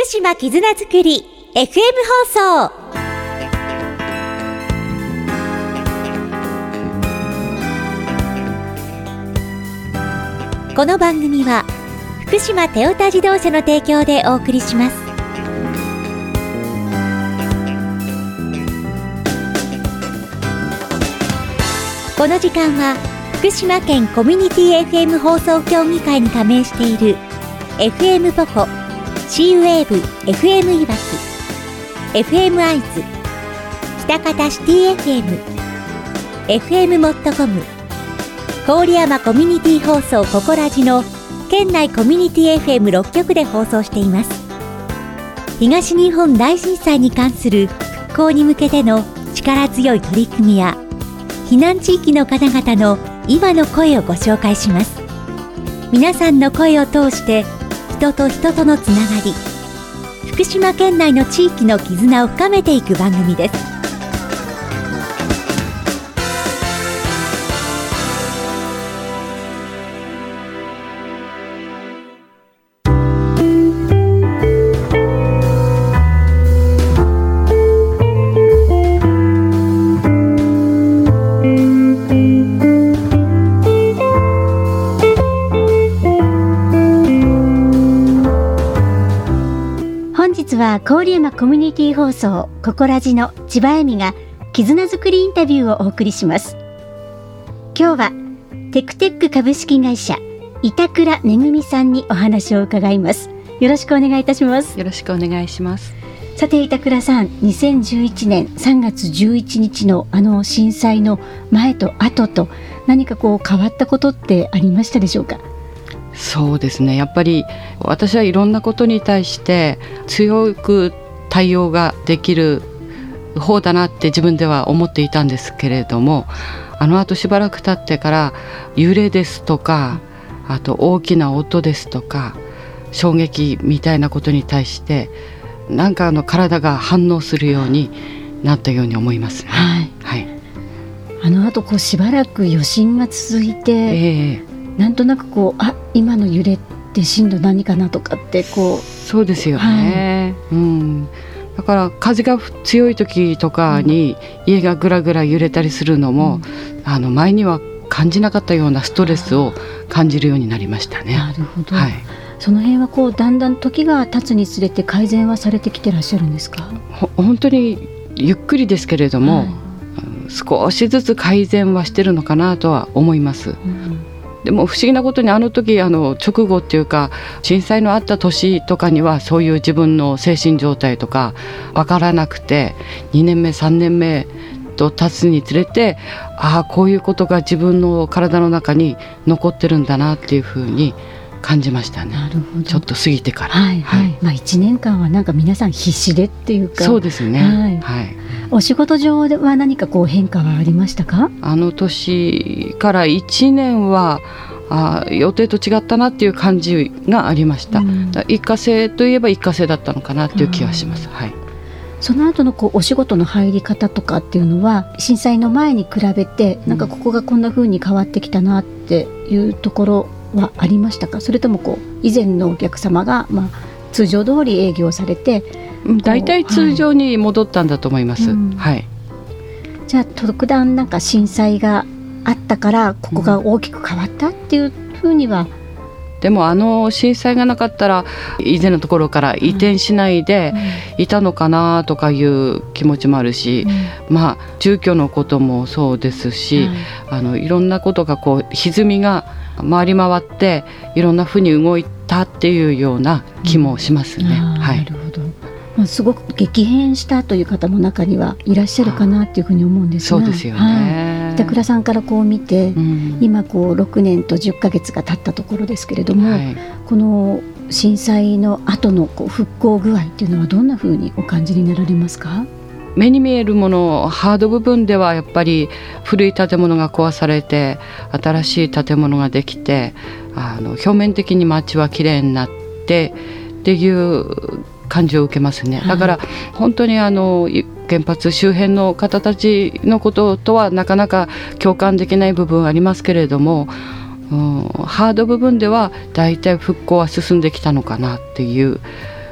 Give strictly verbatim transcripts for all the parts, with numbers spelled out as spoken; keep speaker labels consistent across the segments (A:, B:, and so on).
A: 福島絆づくり エフエム 放送。この番組は福島テオタ自動車の提供でお送りします。この時間は福島県コミュニティ エフエム 放送協議会に加盟している エフエム ポコ、C ウェーブ エフエム いわき、エフエム アイズ、喜多方シティ エフエム、エフエム モットコム、郡山コミュニティ放送ココラジの県内コミュニティ エフエムろっ 局で放送しています。東日本大震災に関する復興に向けての力強い取り組みや避難地域の方々の今の声をご紹介します。皆さんの声を通して人と人とのつながり、福島県内の地域の絆を深めていく番組です。
B: 郡山コミュニティ放送ココラジの千葉恵美が絆づくりインタビューをお送りします。今日はテクテック株式会社板倉めぐみさんにお話を伺います。よろしくお願いいたします。
C: よろしくお願いします。
B: さて板倉さん、にせんじゅういちねんさんがつじゅういちにちのあの震災の前と後と何かこう変わったことってありましたでしょうか？
C: そうですね、やっぱり私はいろんなことに対して強く対応ができる方だなって自分では思っていたんですけれども、あの後しばらく経ってから揺れですとか、あと大きな音ですとか衝撃みたいなことに対してなんかあの体が反応するようになったように思いますね。
B: はいはい、あの後こうしばらく余震が続いて、えーなんとなくこうあ今の揺れって震度何かなとかってこう
C: そうですよね、はい、うん、だから風が強い時とかに家がぐらぐら揺れたりするのも、うん、あの前には感じなかったようなストレスを感じるようになりましたね。
B: なるほど、はい、その辺はこうだんだん時が経つにつれて改善はされてきてらっしゃるんですか？
C: ほ本当にゆっくりですけれども、はい、少しずつ改善はしてるのかなとは思います、うん、でも不思議なことにあの時あの直後っていうか震災のあった年とかにはそういう自分の精神状態とか分からなくて、にねんめさんねんめと経つにつれてああこういうことが自分の体の中に残ってるんだなっていうふうに感じましたね。
B: なるほど。
C: ちょっと過ぎてから、
B: はいはいはい、まあ、いちねんかんはなんか皆さん必死でっていうか。
C: そうですね、
B: はい
C: はい、
B: お仕事上では何かこう変化はありましたか？
C: あの年からいちねんはあ予定と違ったなっていう感じがありました、うん、一過性といえば一過性だったのかなっていう気がします、はい、
B: その後のこうお仕事の入り方とかっていうのは震災の前に比べてなんかここがこんな風に変わってきたなっていうところはありましたか？それともこう以前のお客様が、まあ、通常通り営業されて
C: だいたい通常に戻ったんだと思います、はいうんはい、
B: じゃあ特段なんか震災があったからここが大きく変わったっていうふうには、うん、
C: でもあの震災がなかったら以前のところから移転しないでいたのかなとかいう気持ちもあるし、うん、まあ住居のこともそうですし、うん、あのいろんなことがこう歪みが回り回っていろんなふうに動いたっていうような気もしますね、うんはい、なるほど。
B: まあ、すごく激変したという方も中にはいらっしゃるかなっていうふうに思うんですが、
C: そうですよね、
B: はい、板倉さんからこう見て、うん、今こうろくねんとじゅっかげつが経ったところですけれども、はい、この震災の後のこう復興具合っていうのはどんなふうにお感じになられますか？
C: 目に見えるものハード部分ではやっぱり古い建物が壊されて新しい建物ができてあの表面的に街はきれいになってっていう感じを受けますね。だから本当にあの原発周辺の方たちのこととはなかなか共感できない部分はありますけれども、うん、ハード部分ではだいたい復興は進んできたのかなっていう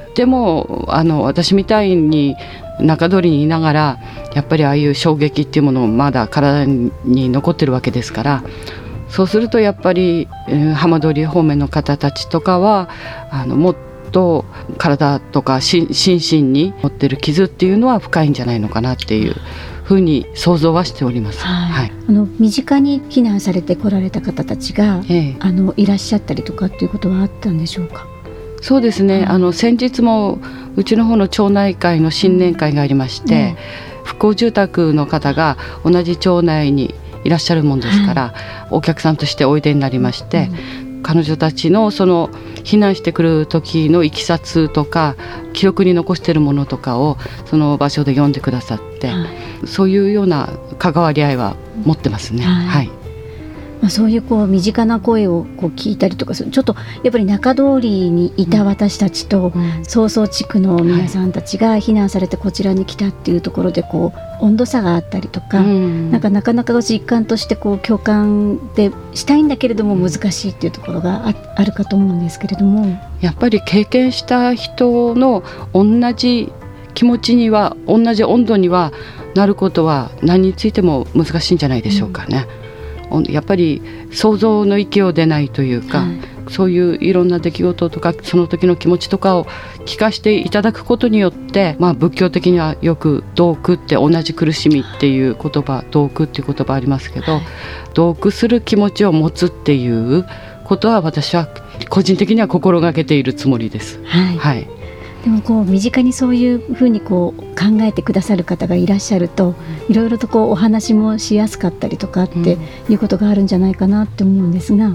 C: でもあの私みたいに中通りにいながらやっぱりああいう衝撃っていうものもまだ体に残ってるわけですから、そうするとやっぱり、えー、浜通り方面の方たちとかはあのもっと体とか心身に持ってる傷っていうのは深いんじゃないのかなっていうふうに想像はしております。
B: はいはい、あの身近に避難されて来られた方たちが、ええ、あのいらっしゃったりとかっていうことはあったんでしょうか？
C: そうですね、あの先日もうちの方の町内会の新年会がありまして、ね、復興住宅の方が同じ町内にいらっしゃるもんですから、はい、お客さんとしておいでになりまして、うん、彼女たちのその避難してくる時のいきさつとか記録に残しているものとかをその場所で読んでくださって、はい、そういうような関わり合いは持ってますね。はいはい、
B: まあ、そういうこう身近な声をこう聞いたりとかする、ちょっとやっぱり中通りにいた私たちと曹操地区の皆さんたちが避難されてこちらに来たっていうところでこう温度差があったりとか、うん、なんかなかなか実感としてこう共感でしたいんだけれども難しいっていうところが あ, あるかと思うんですけれども、
C: やっぱり経験した人の同じ気持ちには同じ温度にはなることは何についても難しいんじゃないでしょうかね。うん、やっぱり想像の域を出ないというか、はい、そういういろんな出来事とかその時の気持ちとかを聞かせていただくことによって、まあ、仏教的にはよく同苦って同じ苦しみっていう言葉、同苦っていう言葉ありますけど、はい、同苦する気持ちを持つっていうことは私は個人的には心がけているつもりです。はい、はい、
B: でもこう身近にそういうふうにこう考えてくださる方がいらっしゃると、いろいろとこうお話もしやすかったりとかっていうことがあるんじゃないかなって思うんですが、うんうん、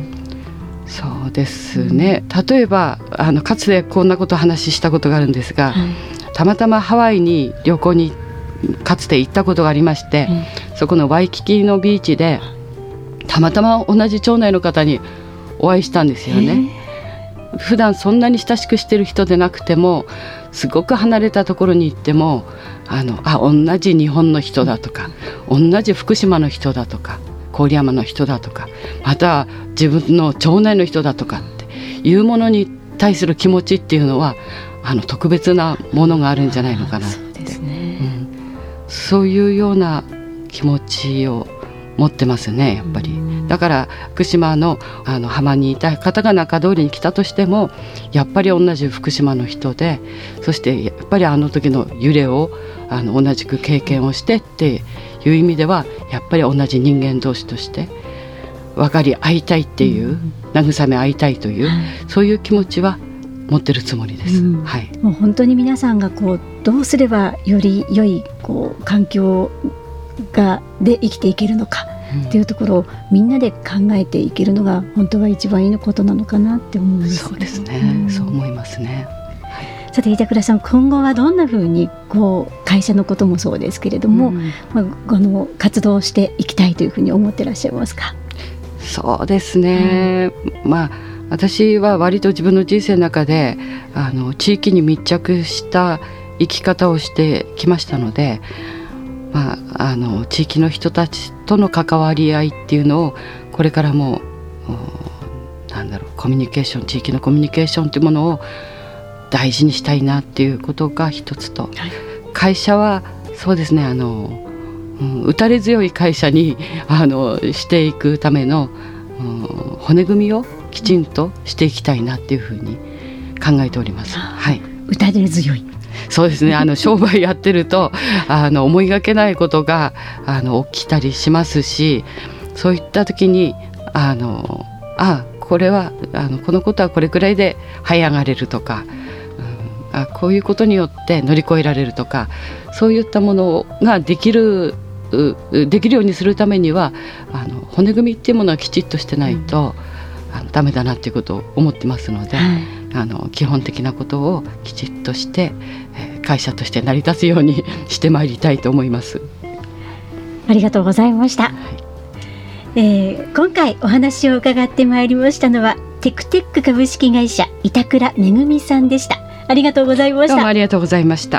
C: そうですね、うん、例えばあのかつてこんなことを話したことがあるんですが、はい、たまたまハワイに旅行にかつて行ったことがありまして、うん、そこのワイキキのビーチでたまたま同じ町内の方にお会いしたんですよね。普段そんなに親しくしてる人でなくてもすごく離れたところに行ってもあのあ同じ日本の人だとか同じ福島の人だとか郡山の人だとかまた自分の町内の人だとかっていうものに対する気持ちっていうのはあの特別なものがあるんじゃないのかなって、そうですね、うん、そういうような気持ちを持ってますね、やっぱり。だから福島 の, あの浜にいた方が中通りに来たとしてもやっぱり同じ福島の人で、そしてやっぱりあの時の揺れをあの同じく経験をしてっていう意味ではやっぱり同じ人間同士として分かり合いたいっていう、うん、慰め合いたいという、はい、そういう気持ちは持ってるつもりです。うん、はい、
B: もう本当に皆さんがこうどうすればより良いこう環境がで生きていけるのかっていうところをみんなで考えていけるのが本当は一番いいことなのかなって思うんですけど。
C: そうですね、うん、そう思いますね。
B: はい、さて板倉さん、今後はどんなふうにこう会社のこともそうですけれども、うん、まあ、あの活動していきたいというふうに思ってらっしゃいますか？
C: そうですね、うん、まあ私は割と自分の人生の中であの地域に密着した生き方をしてきましたので、まあ、あの地域の人たちとの関わり合いっていうのをこれからもなんだろうコミュニケーション地域のコミュニケーションというものを大事にしたいなっていうことが一つと、はい、会社はそうですねあの、うん、打たれ強い会社にあのしていくための、うん、骨組みをきちんとしていきたいなっていうふうに考えております。はい、
B: 打たれ強い、
C: そうですね、あの商売やってるとあの思いがけないことがあの起きたりしますし、そういった時にあのあこれはあのこのことはこれくらいで這い上がれるとか、うん、あこういうことによって乗り越えられるとか、そういったものができるできるようにするためにはあの骨組みっていうものはきちっとしてないと、うん、あのダメだなっていうことを思ってますので、はい、あの基本的なことをきちっとして、えー、会社として成り立つようにしてまいりたいと思います。
B: ありがとうございました。はい、えー、今回お話を伺ってまいりましたのはテクテック株式会社板倉めぐみさんでした。ありがとうございました。
C: どうもありがとうございました。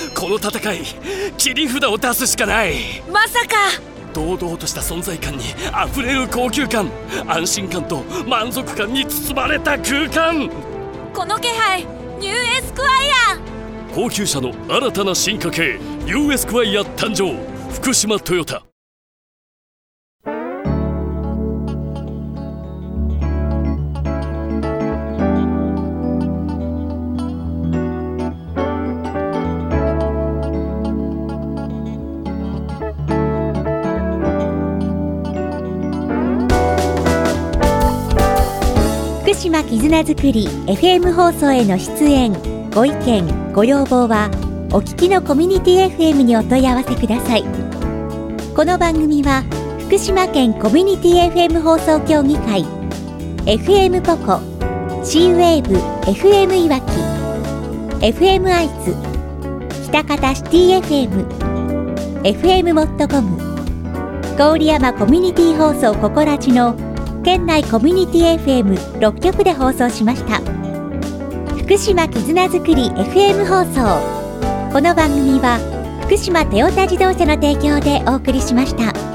D: この戦い切り札を出すしかない。
E: まさか
D: 堂々とした存在感にあふれる高級感、安心感と満足感に包まれた空間。
E: この気配、ニューエスクワイア。
D: 高級車の新たな進化系ニューエスクワイア誕生。福島トヨタ。
A: 福島絆づくり エフエム 放送への出演ご意見ご要望はお聞きのコミュニティ エフエム にお問い合わせください。この番組は福島県コミュニティ エフエム 放送協議会 エフエム ポコ シーウェーブ エフエム いわき エフエム アイズ北方シティ エフエム エフエム モットコム郡山コミュニティ放送ココラジの県内コミュニティ エフエムろっ 局で放送しました。福島絆づくり エフエム 放送。この番組は福島トヨタ自動車の提供でお送りしました。